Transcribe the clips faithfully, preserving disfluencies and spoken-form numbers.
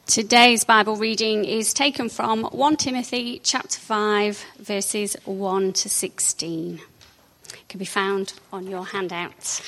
Today's Bible reading is taken from First Timothy chapter five, verses one to sixteen. It can be found on your handouts.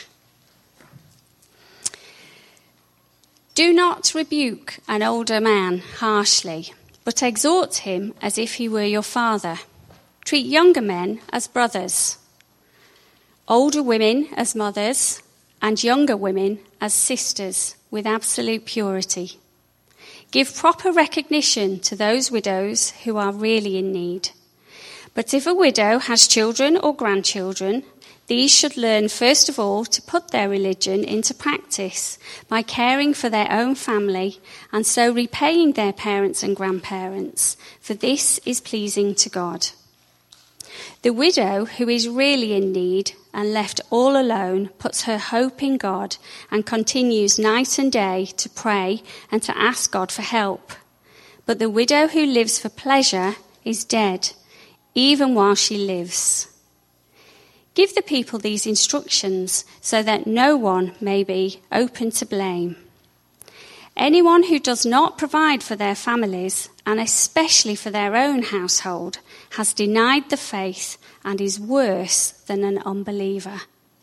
Do not rebuke an older man harshly, but exhort him as if he were your father. Treat younger men as brothers, older women as mothers, and younger women as sisters with absolute purity. Give proper recognition to those widows who are really in need. But if a widow has children or grandchildren, these should learn first of all to put their religion into practice by caring for their own family and so repaying their parents and grandparents, for this is pleasing to God. The widow who is really in need and left all alone puts her hope in God and continues night and day to pray and to ask God for help. But the widow who lives for pleasure is dead, even while she lives. Give the people these instructions so that no one may be open to blame. Anyone who does not provide for their families, and especially for their own household, has denied the faith and is worse than an unbeliever.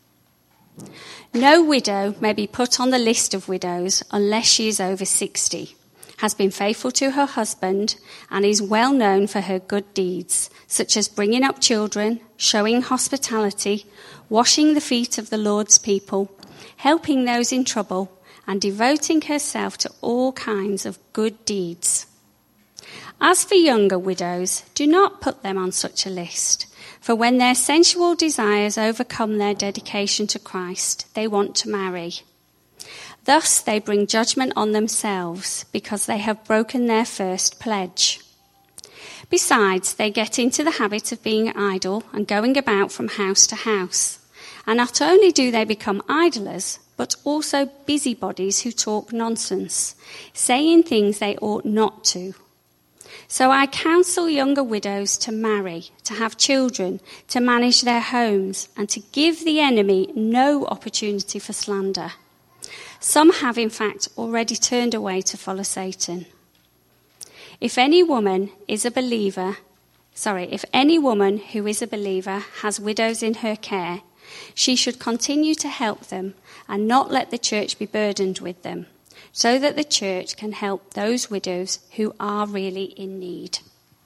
No widow may be put on the list of widows unless she is over sixty, has been faithful to her husband, and is well known for her good deeds, such as bringing up children, showing hospitality, washing the feet of the Lord's people, helping those in trouble, and devoting herself to all kinds of good deeds. As for younger widows, do not put them on such a list, for when their sensual desires overcome their dedication to Christ, they want to marry. Thus they bring judgment on themselves, because they have broken their first pledge. Besides, they get into the habit of being idle and going about from house to house. And not only do they become idlers, but also busybodies who talk nonsense, saying things they ought not to. So I counsel younger widows to marry, to have children, to manage their homes, and to give the enemy no opportunity for slander. Some have, in fact, already turned away to follow Satan. If any woman is a believer, sorry, if any woman who is a believer has widows in her care, she should continue to help them and not let the church be burdened with them, so that the church can help those widows who are really in need.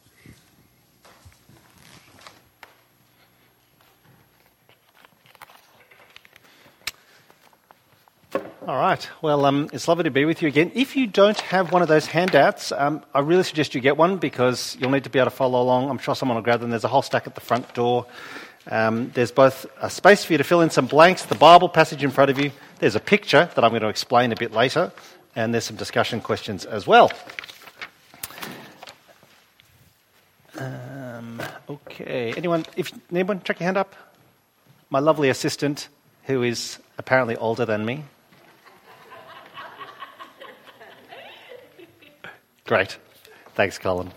All right. Well, um, it's lovely to be with you again. If you don't have one of those handouts, um, I really suggest you get one because you'll need to be able to follow along. I'm sure someone will grab them. There's a whole stack at the front door. Um, there's both a space for you to fill in some blanks, the Bible passage in front of you. There's a picture that I'm going to explain a bit later, and there's some discussion questions as well. Um, okay. Anyone? If anyone, check your hand up. My lovely assistant, who is apparently older than me. Great. Thanks, Colin.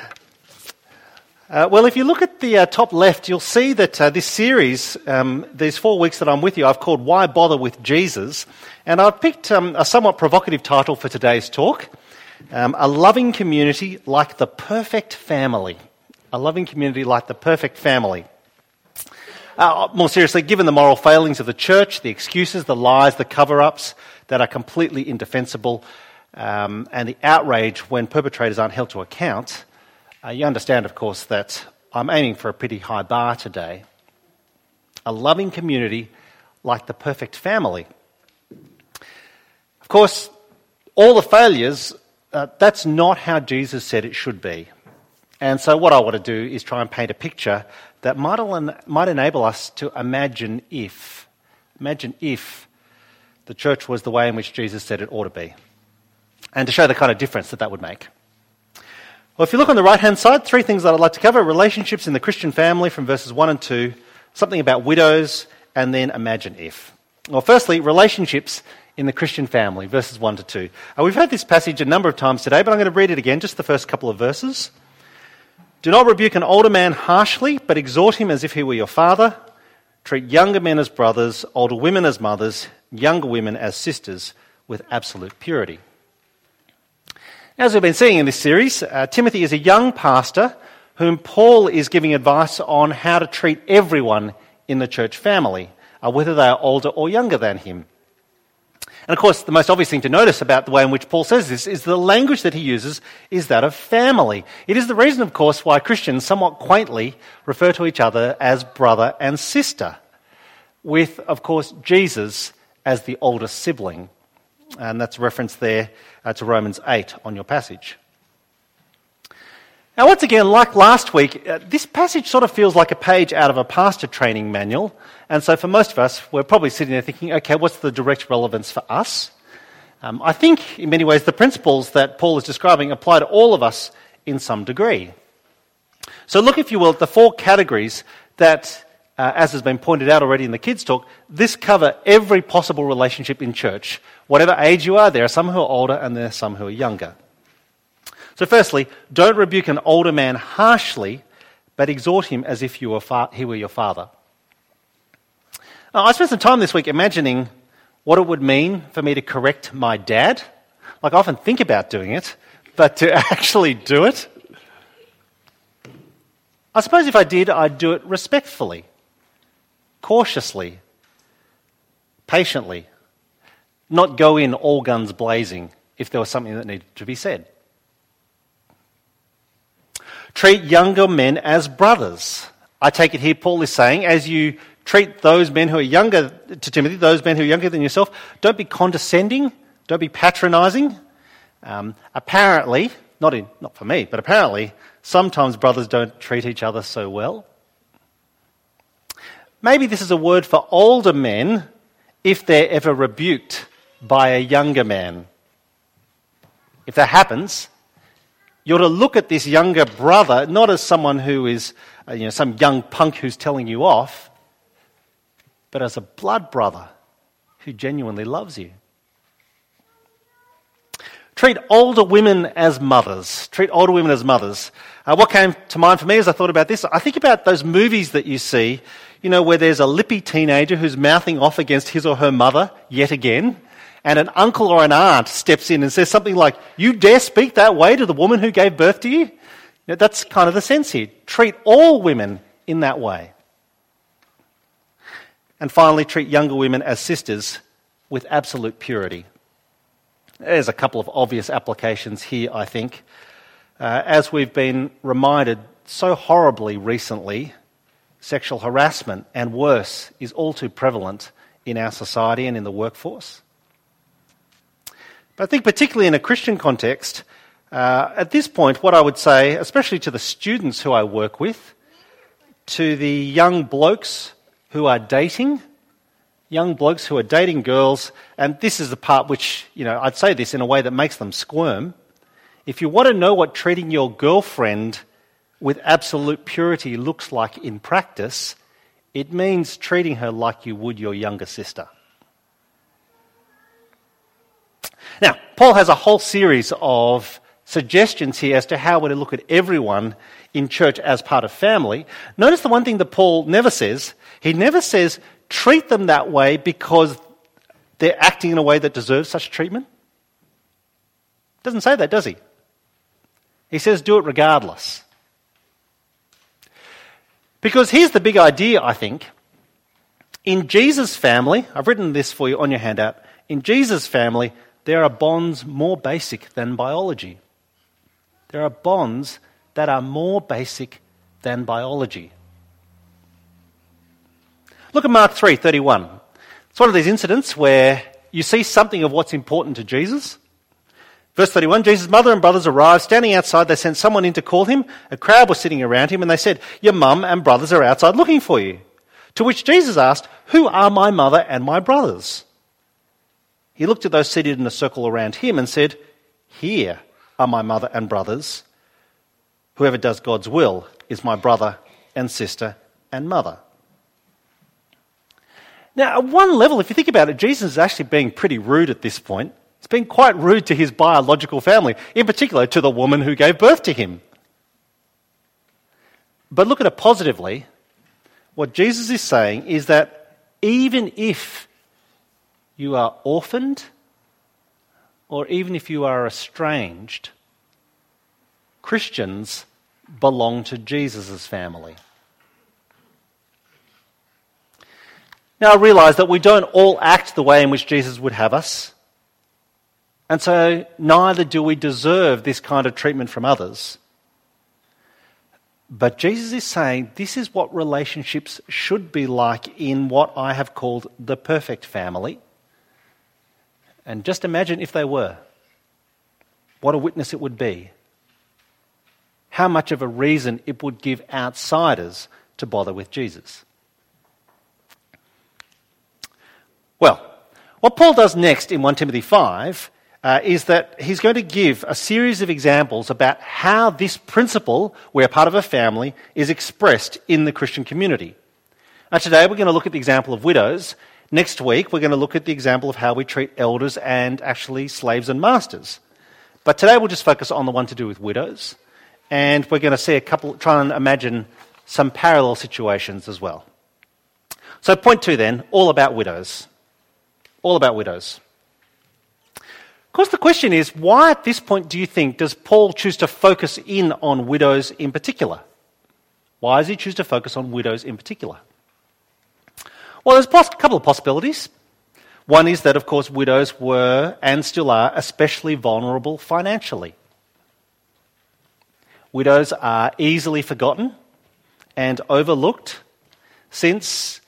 Uh, well, if you look at the uh, top left, you'll see that uh, this series, um, these four weeks that I'm with you, I've called Why Bother with Jesus? And I've picked um, a somewhat provocative title for today's talk, um, A Loving Community Like the Perfect Family. A loving community like the perfect family. Uh, more seriously, given the moral failings of the church, the excuses, the lies, the cover-ups that are completely indefensible, um, and the outrage when perpetrators aren't held to account, Uh, you understand, of course, that I'm aiming for a pretty high bar today. A loving community like the perfect family. Of course, all the failures, uh, that's not how Jesus said it should be. And so what I want to do is try and paint a picture that might, might enable us to imagine if, imagine if the church was the way in which Jesus said it ought to be. And to show the kind of difference that that would make. Well, if you look on the right-hand side, three things that I'd like to cover. Relationships in the Christian family from verses one and two, something about widows, and then imagine if. Well, firstly, relationships in the Christian family, verses one to two. Uh, we've heard this passage a number of times today, but I'm going to read it again, just the first couple of verses. Do not rebuke an older man harshly, but exhort him as if he were your father. Treat younger men as brothers, older women as mothers, younger women as sisters, with absolute purity. As we've been seeing in this series, uh, Timothy is a young pastor whom Paul is giving advice on how to treat everyone in the church family, uh, whether they are older or younger than him. And of course, the most obvious thing to notice about the way in which Paul says this is the language that he uses is that of family. It is the reason, of course, why Christians somewhat quaintly refer to each other as brother and sister, with, of course, Jesus as the oldest sibling. And that's a reference there uh, to Romans eight on your passage. Now, once again, like last week, uh, this passage sort of feels like a page out of a pastor training manual. And so for most of us, we're probably sitting there thinking, okay, what's the direct relevance for us? Um, I think, in many ways, the principles that Paul is describing apply to all of us in some degree. So look, if you will, at the four categories that, uh, as has been pointed out already in the kids' talk, this cover every possible relationship in church. Whatever age you are, there are some who are older and there are some who are younger. So firstly, don't rebuke an older man harshly, but exhort him as if you were fa- he were your father. Now, I spent some time this week imagining what it would mean for me to correct my dad. Like, I often think about doing it, but to actually do it, I suppose if I did, I'd do it respectfully, cautiously, patiently, not go in all guns blazing if there was something that needed to be said. Treat younger men as brothers. I take it here Paul is saying, as you treat those men who are younger, to Timothy, those men who are younger than yourself, don't be condescending, don't be patronising. Um, apparently, not in, not for me, but apparently, sometimes brothers don't treat each other so well. Maybe this is a word for older men if they're ever rebuked by a younger man. If that happens, you're to look at this younger brother not as someone who is, uh, you know, some young punk who's telling you off, but as a blood brother who genuinely loves you. Treat older women as mothers. Treat older women as mothers. Uh, what came to mind for me as I thought about this, I think about those movies that you see, you know, where there's a lippy teenager who's mouthing off against his or her mother yet again, and an uncle or an aunt steps in and says something like, "You dare speak that way to the woman who gave birth to you?" You know, that's kind of the sense here. Treat all women in that way. And finally, treat younger women as sisters with absolute purity. There's a couple of obvious applications here, I think. Uh, as we've been reminded so horribly recently, sexual harassment and worse is all too prevalent in our society and in the workforce. But I think particularly in a Christian context, uh, at this point, what I would say, especially to the students who I work with, to the young blokes who are dating, young blokes who are dating girls, and this is the part which, you know, I'd say this in a way that makes them squirm. If you want to know what treating your girlfriend with absolute purity looks like in practice, it means treating her like you would your younger sister. Now, Paul has a whole series of suggestions here as to how we're to look at everyone in church as part of family. Notice the one thing that Paul never says. He never says, treat them that way because they're acting in a way that deserves such treatment. Doesn't say that, does he? He says, do it regardless. Because here's the big idea, I think. In Jesus' family, I've written this for you on your handout, in Jesus' family, there are bonds more basic than biology. There are bonds that are more basic than biology. Look at Mark three thirty-one. It's one of these incidents where you see something of what's important to Jesus. Verse thirty-one, Jesus' mother and brothers arrived. Standing outside, they sent someone in to call him. A crowd was sitting around him, and they said, "Your mum and brothers are outside looking for you." To which Jesus asked, "Who are my mother and my brothers?" He looked at those seated in a circle around him and said, "Here are my mother and brothers. Whoever does God's will is my brother and sister and mother." Now, at one level, if you think about it, Jesus is actually being pretty rude at this point. He's being quite rude to his biological family, in particular to the woman who gave birth to him. But look at it positively. What Jesus is saying is that even if you are orphaned, or even if you are estranged, Christians belong to Jesus' family. Now, I realise that we don't all act the way in which Jesus would have us, and so neither do we deserve this kind of treatment from others. But Jesus is saying this is what relationships should be like in what I have called the perfect family. And just imagine if they were. What a witness it would be. How much of a reason it would give outsiders to bother with Jesus. Well, what Paul does next in First Timothy five uh, is that he's going to give a series of examples about how this principle, we're part of a family, is expressed in the Christian community. Now, today we're going to look at the example of widows. Next week we're going to look at the example of how we treat elders and actually slaves and masters. But today we'll just focus on the one to do with widows, and we're going to see a couple, try and imagine some parallel situations as well. So point two then, all about widows. All about widows. Of course, the question is, why at this point do you think does Paul choose to focus in on widows in particular? Why does he choose to focus on widows in particular? Well, there's a couple of possibilities. One is that, of course, widows were and still are especially vulnerable financially. Widows are easily forgotten and overlooked since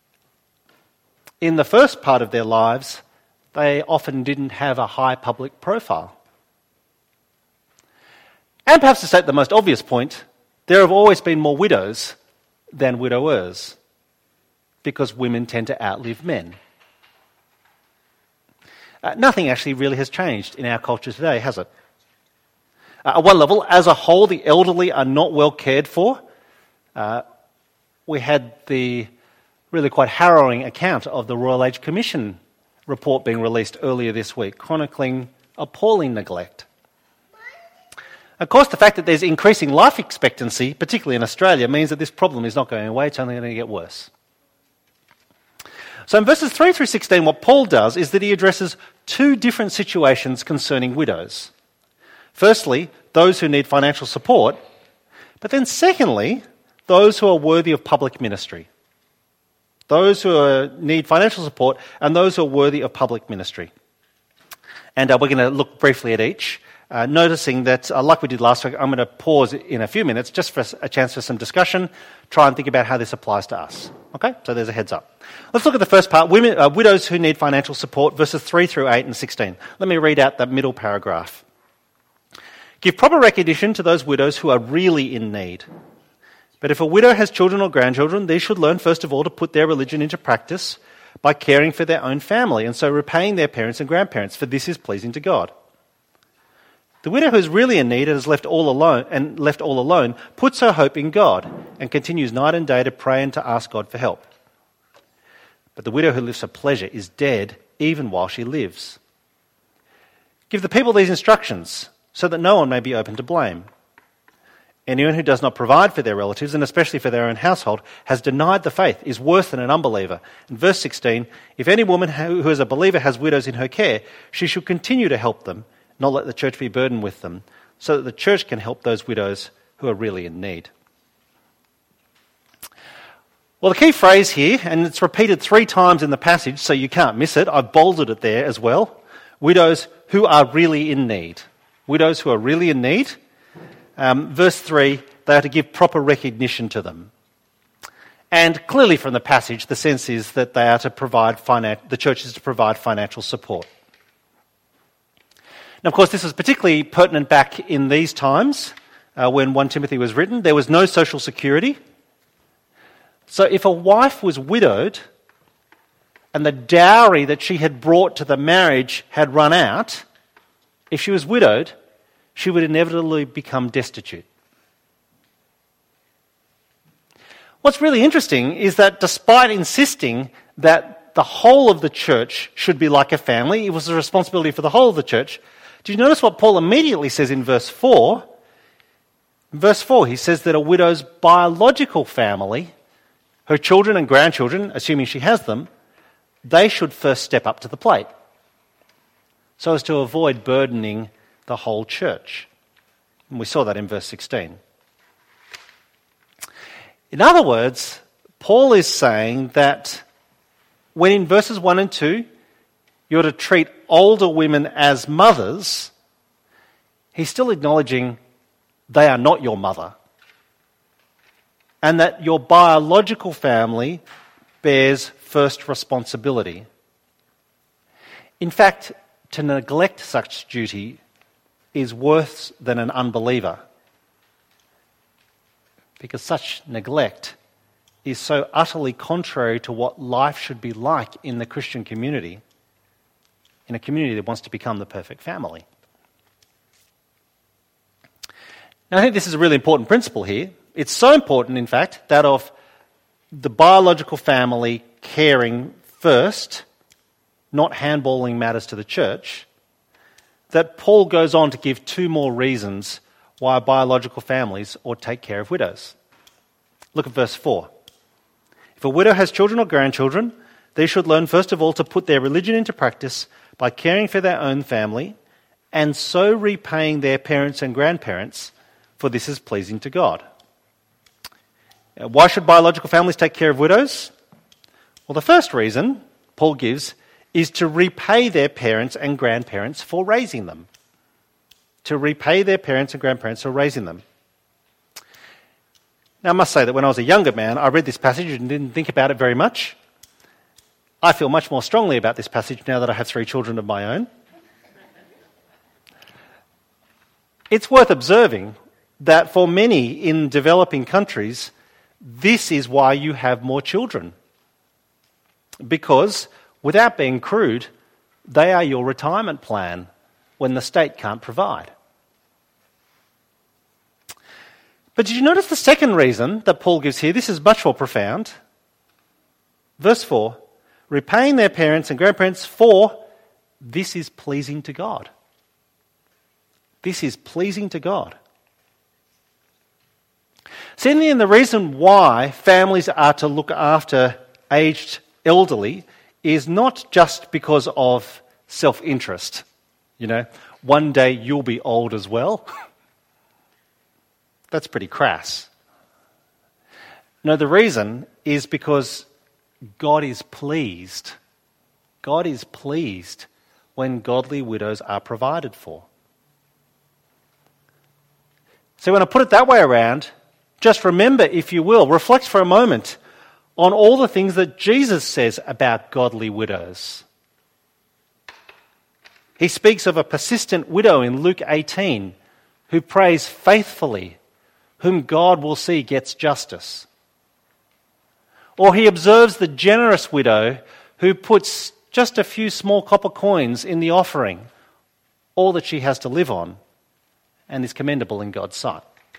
in the first part of their lives, they often didn't have a high public profile. And perhaps to state the most obvious point, there have always been more widows than widowers, because women tend to outlive men. Uh, nothing actually really has changed in our culture today, has it? Uh, at one level, as a whole, the elderly are not well cared for. Uh, we had the really quite harrowing account of the Royal Age Commission report being released earlier this week, chronicling appalling neglect. Of course, the fact that there's increasing life expectancy, particularly in Australia, means that this problem is not going away, it's only going to get worse. So in verses three through sixteen, what Paul does is that he addresses two different situations concerning widows. Firstly, those who need financial support, but then secondly, those who are worthy of public ministry. Those who are, need financial support and those who are worthy of public ministry. And uh, we're going to look briefly at each, uh, noticing that, uh, like we did last week, I'm going to pause in a few minutes just for a chance for some discussion, try and think about how this applies to us. Okay, so there's a heads up. Let's look at the first part, women, uh, widows who need financial support, verses three through eight and sixteen. Let me read out the middle paragraph. Give proper recognition to those widows who are really in need. But if a widow has children or grandchildren, they should learn first of all to put their religion into practice by caring for their own family and so repaying their parents and grandparents, for this is pleasing to God. The widow who is really in need and is left all alone and left all alone puts her hope in God and continues night and day to pray and to ask God for help. But the widow who lives for pleasure is dead even while she lives. Give the people these instructions so that no one may be open to blame. Anyone who does not provide for their relatives, and especially for their own household, has denied the faith, is worse than an unbeliever. In verse sixteen, if any woman who is a believer has widows in her care, she should continue to help them, not let the church be burdened with them, so that the church can help those widows who are really in need. Well, the key phrase here, and it's repeated three times in the passage, so you can't miss it, I've bolded it there as well, widows who are really in need. Widows who are really in need. Um, verse three, they are to give proper recognition to them. And clearly from the passage, the sense is that they are to provide finan- the church is to provide financial support. Now, of course, this is particularly pertinent back in these times uh, when First Timothy was written. There was no social security. So if a wife was widowed and the dowry that she had brought to the marriage had run out, if she was widowed, she would inevitably become destitute. What's really interesting is that despite insisting that the whole of the church should be like a family, it was a responsibility for the whole of the church, do you notice what Paul immediately says in verse four? In verse four, he says that a widow's biological family, her children and grandchildren, assuming she has them, they should first step up to the plate so as to avoid burdening the whole church. And we saw that in verse sixteen. In other words, Paul is saying that when in verses one and two, you're to treat older women as mothers, he's still acknowledging they are not your mother, and that your biological family bears first responsibility. In fact, to neglect such duty is worse than an unbeliever, because such neglect is so utterly contrary to what life should be like in the Christian community, in a community that wants to become the perfect family. Now, I think this is a really important principle here. It's so important, in fact, that of the biological family caring first, not handballing matters to the church, that Paul goes on to give two more reasons why biological families ought to take care of widows. Look at verse four. If a widow has children or grandchildren, they should learn first of all to put their religion into practice by caring for their own family and so repaying their parents and grandparents, for this is pleasing to God. Why should biological families take care of widows? Well, the first reason Paul gives is to repay their parents and grandparents for raising them. To repay their parents and grandparents for raising them. Now, I must say that when I was a younger man, I read this passage and didn't think about it very much. I feel much more strongly about this passage now that I have three children of my own. It's worth observing that for many in developing countries, this is why you have more children. Because, without being crude, they are your retirement plan when the state can't provide. But did you notice the second reason that Paul gives here? This is much more profound. Verse four, repaying their parents and grandparents for this is pleasing to God. This is pleasing to God. See, and the reason why families are to look after aged elderly is not just because of self-interest. You know, one day you'll be old as well. That's pretty crass. No, the reason is because God is pleased. God is pleased when godly widows are provided for. So when I put it that way around, just remember, if you will, reflect for a moment on all the things that Jesus says about godly widows. He speaks of a persistent widow in Luke eighteen who prays faithfully, whom God will see gets justice. Or he observes the generous widow who puts just a few small copper coins in the offering, all that she has to live on, and is commendable in God's sight.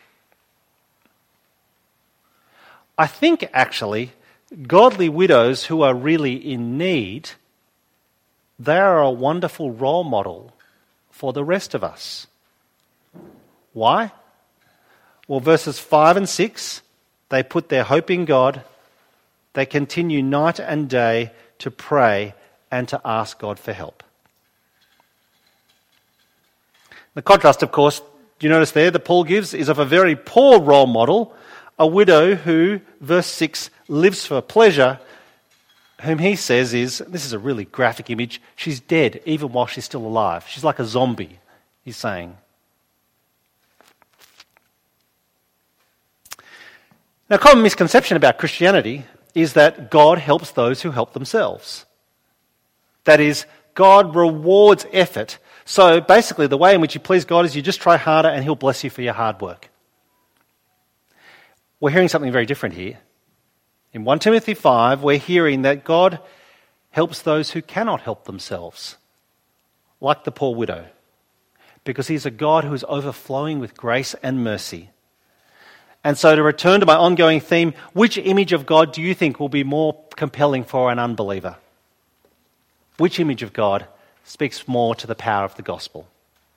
I think, actually, godly widows who are really in need, they are a wonderful role model for the rest of us. Why? Well, verses five and six, they put their hope in God. They continue night and day to pray and to ask God for help. The contrast, of course, do you notice there, that Paul gives is of a very poor role model, a widow who, verse six, lives for pleasure, whom he says is, this is a really graphic image, she's dead even while she's still alive. She's like a zombie, he's saying. Now, a common misconception about Christianity is that God helps those who help themselves. That is, God rewards effort. So basically the way in which you please God is you just try harder and he'll bless you for your hard work. We're hearing something very different here. In First Timothy five, we're hearing that God helps those who cannot help themselves, like the poor widow, because he's a God who is overflowing with grace and mercy. And so to return to my ongoing theme, which image of God do you think will be more compelling for an unbeliever? Which image of God speaks more to the power of the gospel?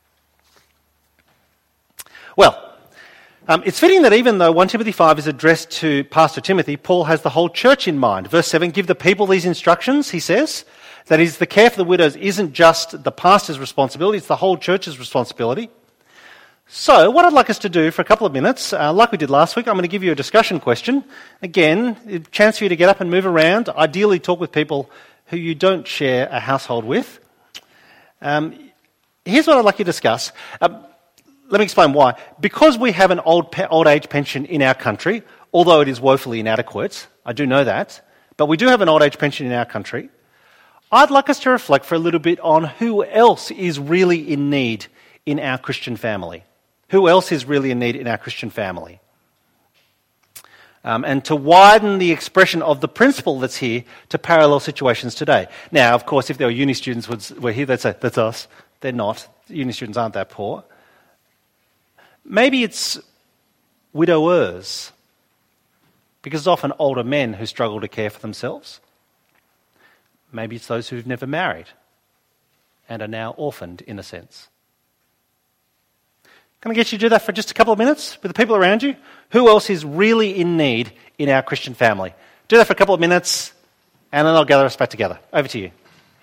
Well, um, it's fitting that even though First Timothy five is addressed to Pastor Timothy, Paul has the whole church in mind. Verse seven, give the people these instructions, he says. That is, the care for the widows isn't just the pastor's responsibility, it's the whole church's responsibility. So, what I'd like us to do for a couple of minutes, uh, like we did last week, I'm going to give you a discussion question. Again, a chance for you to get up and move around, ideally talk with people who you don't share a household with. Um, here's what I'd like you to discuss. Um, let me explain why. Because we have an old pe- old age pension in our country, although it is woefully inadequate, I do know that, but we do have an old age pension in our country, I'd like us to reflect for a little bit on who else is really in need in our Christian family. Who else is really in need in our Christian family? Um, and to widen the expression of the principle that's here to parallel situations today. Now, of course, if there were uni students would, were here, they'd say, that's us. They're not. Uni students aren't that poor. Maybe it's widowers, because it's often older men who struggle to care for themselves. Maybe it's those who've never married and are now orphaned, in a sense. Can I get you to do that for just a couple of minutes with the people around you? Who else is really in need in our Christian family? Do that for a couple of minutes, and then I'll gather us back together. Over to you.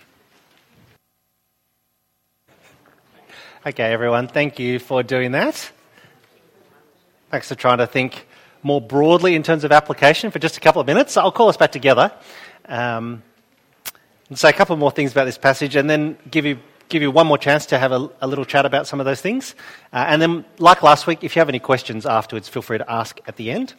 Okay, everyone, thank you for doing that. Thanks for trying to think more broadly in terms of application for just a couple of minutes. I'll call us back together um, and say a couple more things about this passage, and then give you give you one more chance to have a, a little chat about some of those things. Uh, and then, like last week, if you have any questions afterwards, feel free to ask at the end.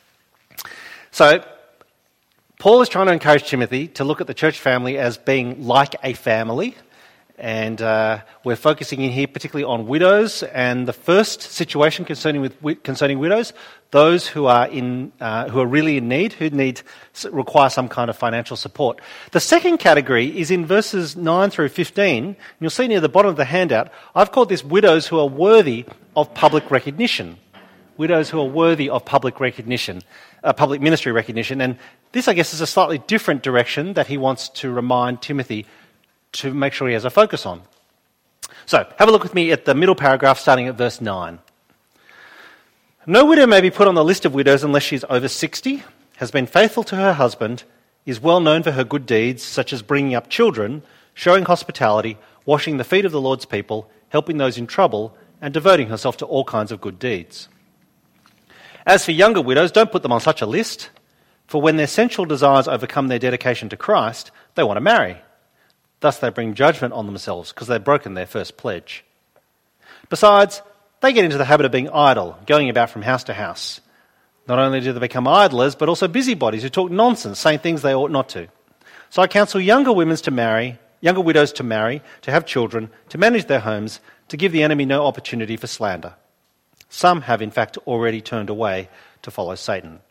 So, Paul is trying to encourage Timothy to look at the church family as being like a family. And uh, we're focusing in here particularly on widows, and the first situation concerning with concerning widows, those who are in uh, who are really in need, who need require some kind of financial support. The second category is in verses nine through fifteen. And you'll see near the bottom of the handout, I've called this widows who are worthy of public recognition. Widows who are worthy of public recognition, uh, public ministry recognition. And this, I guess, is a slightly different direction that he wants to remind Timothy to make sure he has a focus on. So, have a look with me at the middle paragraph starting at verse nine. No widow may be put on the list of widows unless she is over sixty, has been faithful to her husband, is well known for her good deeds, such as bringing up children, showing hospitality, washing the feet of the Lord's people, helping those in trouble, and devoting herself to all kinds of good deeds. As for younger widows, don't put them on such a list, for when their sensual desires overcome their dedication to Christ, they want to marry. Thus they bring judgment on themselves because they've broken their first pledge. Besides, they get into the habit of being idle, going about from house to house. Not only do they become idlers, but also busybodies who talk nonsense, saying things they ought not to. So I counsel younger women to marry, younger widows to marry, to have children, to manage their homes, to give the enemy no opportunity for slander. Some have in fact already turned away to follow Satan.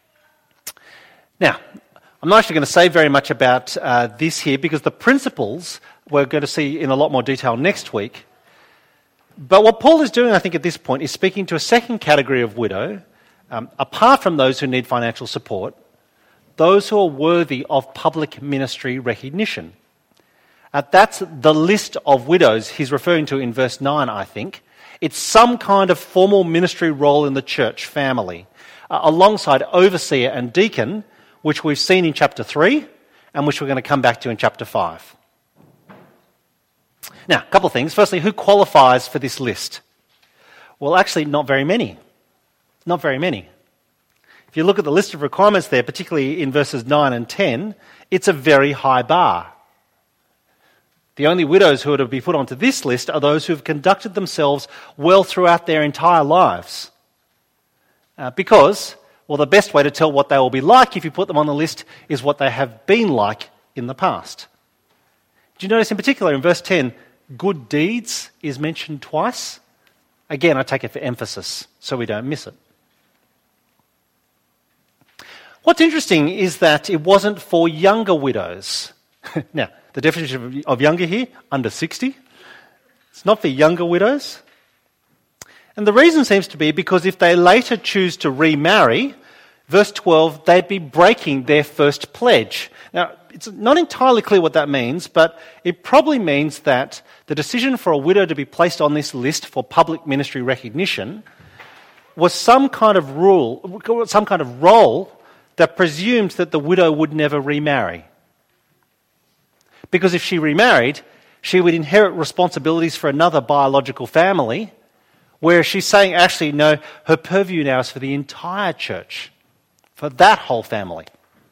Now, I'm not actually going to say very much about uh, this here because the principles we're going to see in a lot more detail next week. But what Paul is doing, I think, at this point is speaking to a second category of widow, um, apart from those who need financial support, those who are worthy of public ministry recognition. Uh, that's the list of widows he's referring to in verse nine, I think. It's some kind of formal ministry role in the church family, uh, alongside overseer and deacon, which we've seen in chapter three, and which we're going to come back to in chapter five. Now, a couple of things. Firstly, who qualifies for this list? Well, actually, not very many. Not very many. If you look at the list of requirements there, particularly in verses nine and ten, it's a very high bar. The only widows who are to be put onto this list are those who have conducted themselves well throughout their entire lives. Uh, because... Well, the best way to tell what they will be like if you put them on the list is what they have been like in the past. Do you notice in particular in verse ten, good deeds is mentioned twice? Again, I take it for emphasis, so we don't miss it. What's interesting is that it wasn't for younger widows. Now, the definition of younger here, under sixty. It's not for younger widows. And the reason seems to be because if they later choose to remarry, verse twelve, they'd be breaking their first pledge. Now, it's not entirely clear what that means, but it probably means that the decision for a widow to be placed on this list for public ministry recognition was some kind of rule, some kind of role that presumed that the widow would never remarry. Because if she remarried, she would inherit responsibilities for another biological family, where she's saying, actually, no, her purview now is for the entire church, for that whole family.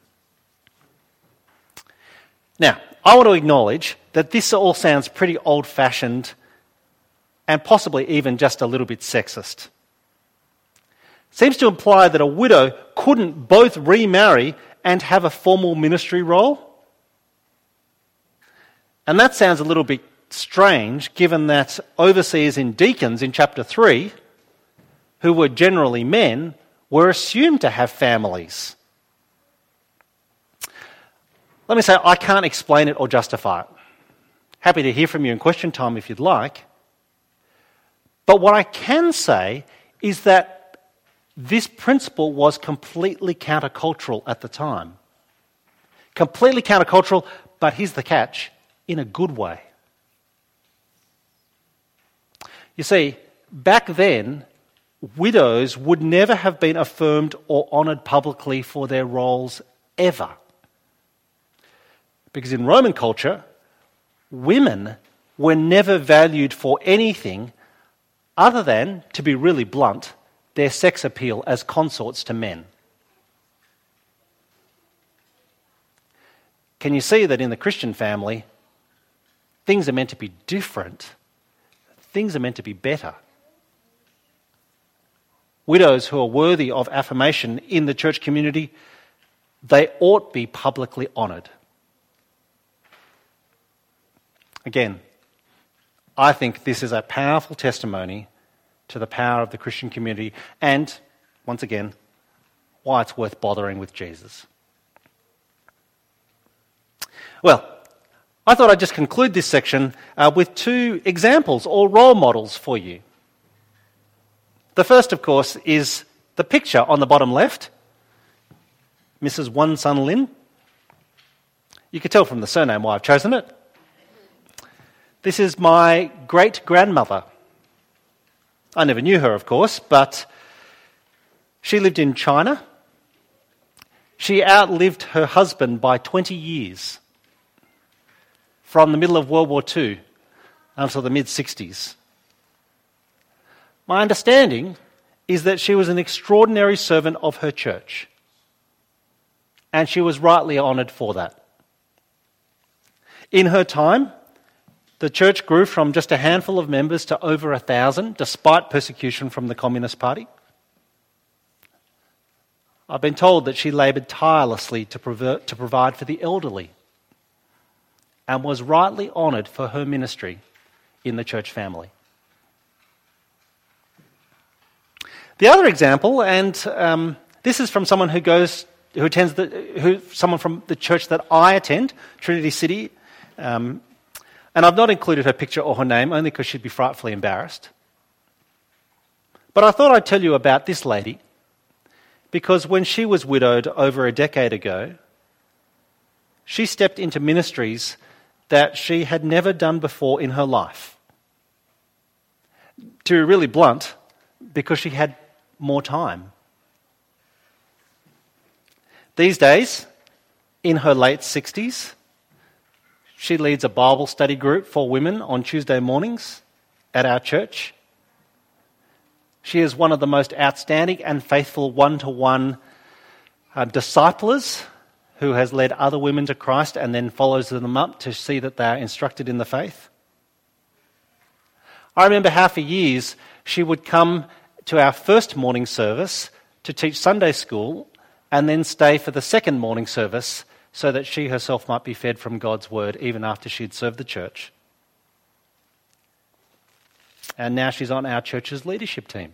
Now, I want to acknowledge that this all sounds pretty old-fashioned and possibly even just a little bit sexist. Seems to imply that a widow couldn't both remarry and have a formal ministry role. And that sounds a little bit strange, given that overseers and deacons in chapter three, who were generally men, were assumed to have families. Let me say, I can't explain it or justify it. Happy to hear from you in question time if you'd like. But what I can say is that this principle was completely countercultural at the time. Completely countercultural, but here's the catch, in a good way. You see, back then, widows would never have been affirmed or honoured publicly for their roles ever. Because in Roman culture, women were never valued for anything other than, to be really blunt, their sex appeal as consorts to men. Can you see that in the Christian family, things are meant to be different? Things are meant to be better. Widows who are worthy of affirmation in the church community, they ought be publicly honoured. Again, I think this is a powerful testimony to the power of the Christian community and, once again, why it's worth bothering with Jesus. Well, I thought I'd just conclude this section uh, with two examples or role models for you. The first, of course, is the picture on the bottom left, Missus One Sun Lin. You can tell from the surname why I've chosen it. This is my great-grandmother. I never knew her, of course, but she lived in China. She outlived her husband by twenty years, from the middle of World War Two until the mid-sixties. My understanding is that she was an extraordinary servant of her church, and she was rightly honoured for that. In her time, the church grew from just a handful of members to over a thousand, despite persecution from the Communist Party. I've been told that she laboured tirelessly to, prover- to provide for the elderly and was rightly honoured for her ministry in the church family. The other example, and um, this is from someone who goes, who attends the, who, someone from the church that I attend, Trinity City. Um, And I've not included her picture or her name, only because she'd be frightfully embarrassed. But I thought I'd tell you about this lady, because when she was widowed over a decade ago, she stepped into ministries that she had never done before in her life. To be really blunt, because she had more time. These days, in her late sixties, she leads a Bible study group for women on Tuesday mornings at our church. She is one of the most outstanding and faithful one-to-one uh, disciplers who has led other women to Christ and then follows them up to see that they are instructed in the faith. I remember how for years she would come to our first morning service to teach Sunday school and then stay for the second morning service so that she herself might be fed from God's word even after she'd served the church. And now she's on our church's leadership team.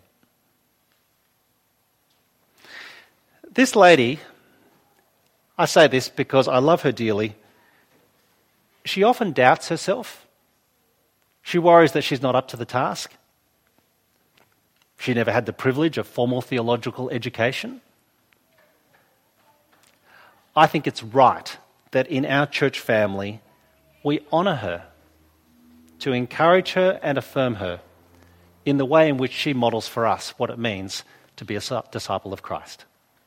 This lady, I say this because I love her dearly, she often doubts herself. She worries that she's not up to the task. She never had the privilege of formal theological education. I think it's right that in our church family we honour her, to encourage her and affirm her in the way in which she models for us what it means to be a disciple of Christ.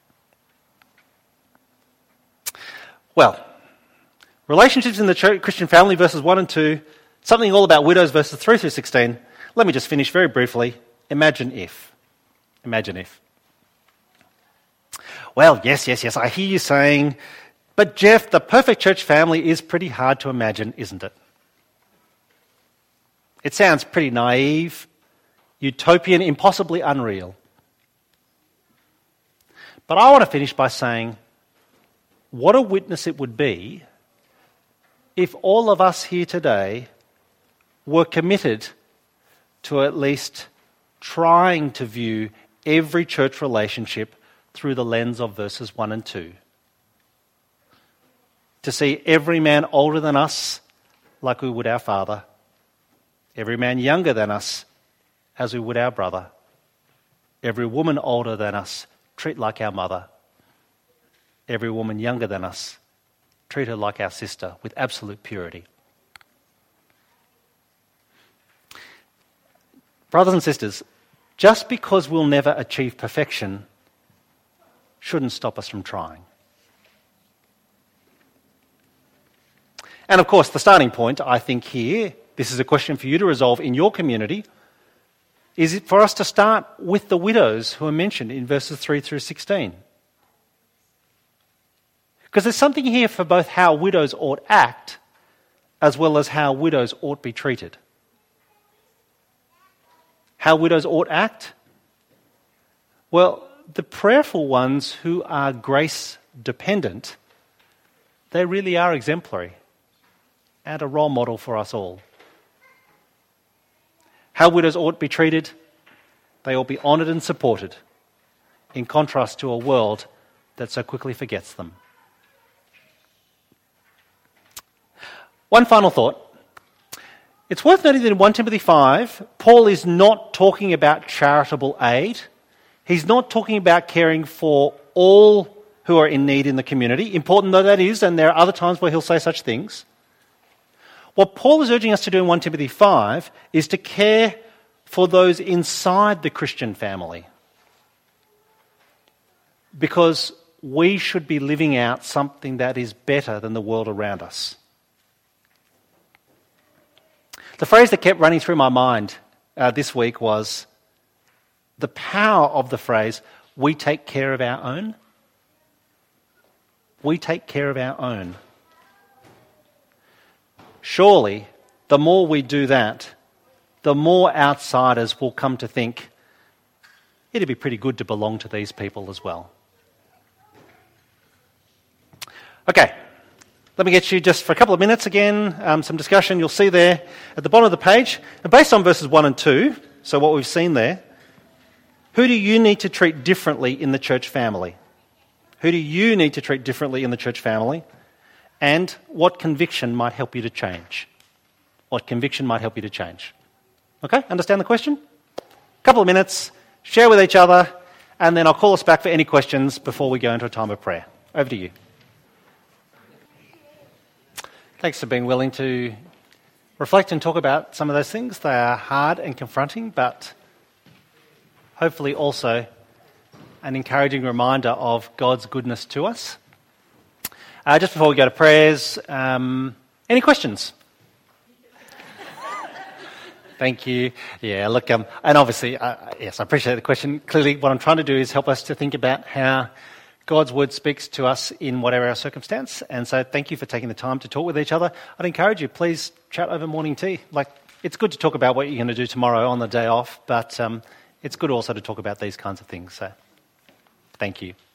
Well, relationships in the church, Christian family, verses one and two, something all about widows, verses three through sixteen. Let me just finish very briefly imagine if. Imagine if. Well, yes, yes, yes, I hear you saying, but Jeff, the perfect church family is pretty hard to imagine, isn't it? It sounds pretty naive, utopian, impossibly unreal. But I want to finish by saying, what a witness it would be if all of us here today were committed to at least trying to view every church relationship through the lens of verses one and two. To see every man older than us like we would our father, every man younger than us as we would our brother, every woman older than us treat like our mother, every woman younger than us treat her like our sister with absolute purity. Brothers and sisters, just because we'll never achieve perfection shouldn't stop us from trying. And of course, the starting point, I think here, this is a question for you to resolve in your community, is it for us to start with the widows who are mentioned in verses three through sixteen. Because there's something here for both how widows ought act as well as how widows ought be treated. How widows ought act? Well, the prayerful ones who are grace dependent, they really are exemplary and a role model for us all. How widows ought be treated? They ought be honoured and supported, in contrast to a world that so quickly forgets them. One final thought. It's worth noting that in First Timothy five, Paul is not talking about charitable aid. He's not talking about caring for all who are in need in the community, important though that is, and there are other times where he'll say such things. What Paul is urging us to do in First Timothy five is to care for those inside the Christian family. Because we should be living out something that is better than the world around us. The phrase that kept running through my mind uh, this week was the power of the phrase, we take care of our own. We take care of our own. Surely, the more we do that, the more outsiders will come to think, it'd be pretty good to belong to these people as well. Okay, let me get you just for a couple of minutes again, um, some discussion. You'll see there at the bottom of the page, and based on verses one and two, so what we've seen there, who do you need to treat differently in the church family? Who do you need to treat differently in the church family? And what conviction might help you to change? What conviction might help you to change? Okay, understand the question? A couple of minutes, share with each other, and then I'll call us back for any questions before we go into a time of prayer. Over to you. Thanks for being willing to reflect and talk about some of those things. They are hard and confronting, but hopefully also an encouraging reminder of God's goodness to us. Uh, just before we go to prayers, um, any questions? Thank you. Yeah, look, um, and obviously, uh, yes, I appreciate the question. Clearly, what I'm trying to do is help us to think about how God's word speaks to us in whatever our circumstance. And so thank you for taking the time to talk with each other. I'd encourage you, please chat over morning tea. Like, it's good to talk about what you're going to do tomorrow on the day off, but um, it's good also to talk about these kinds of things. So thank you.